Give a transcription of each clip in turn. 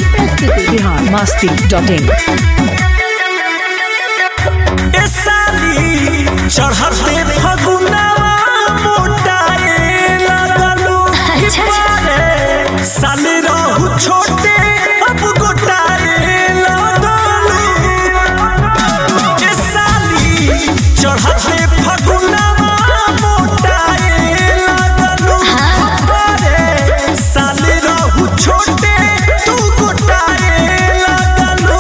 biharmasti.in चढ़ते फगुनावा मोटाए लगलू साल रहू छोटे अब गोटाए लगलू चढ़ते फगुनावा मोटाए लगलू साल रहू छोटे तू गोटाए लगलू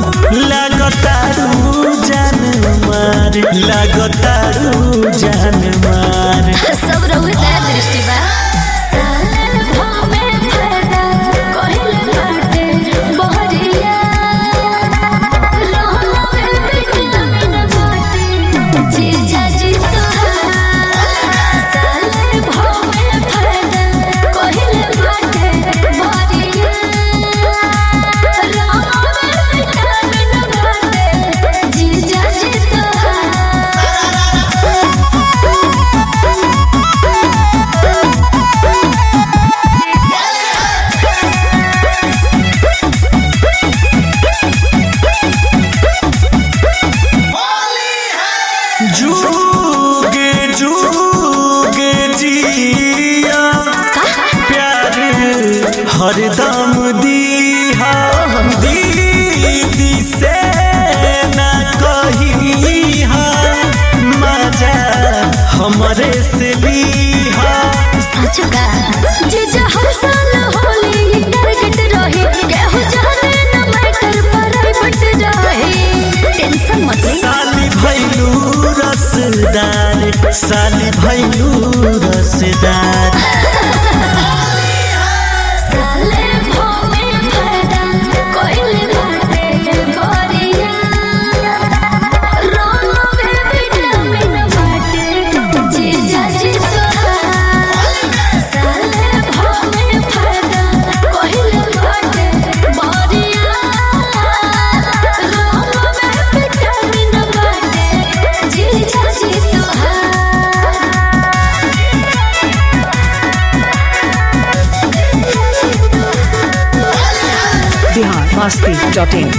लगतारू जान मार सब रहुए दया दृष्टि बा साले भामे फायदा कहले बाटे बहरिया रोला में विटामिन बाटे जीजा जी तोहार साले भामे फायदा कहले बाटे बहरिया रोला में विटामिन बाटे जीजा जी तोहार जुगे जुगे जिया प्यार हरदम दीहा दीदी से ना कहिहा मजा हमरे से लीहा सचुका जीजा हर साल होली टारगेट रही केहू जाने न मैटर प्राइवेट रही टेंशन मत ले साली भैलू रसदार साली भैलू रसदार साले भामे फायदा कोइले बाटे गोरिया रोला में विटामिन बाटे जीजा जी तोहार साले भामे फायदा कोइले बाटे गोरिया रोला में विटामिन बाटे जीजा जी तोहार biharmasti.in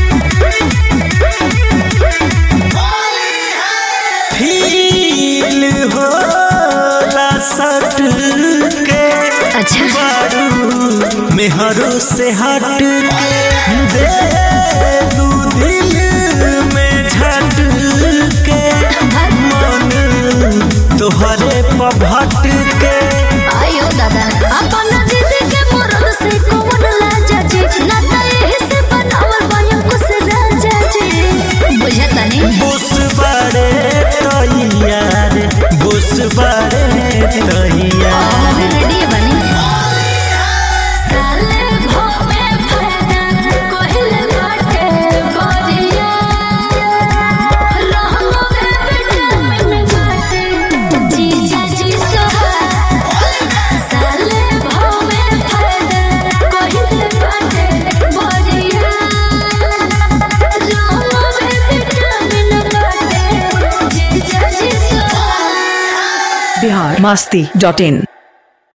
फील होला सट के अच्छा बारू मेहरों से हट के दे दू दिल में झट के मन तोहरे पभट के आयो दादा अपन दीदी के मरद से कौन लाजा जी ना तहे से बनावल बयम कुछ राजा जी बुझता नहीं बुस बड़े तैयार बुस बड़े तैयार रेडी बनी साले भामे फायदा कहले बाटे गोरिया रहलो में विटामिन बाटे जीजा जी तोहार साले भामे फायदा कहले बाटे गोरिया रहलो में विटामिन बाटे जीजा जी तोहार biharmasti.in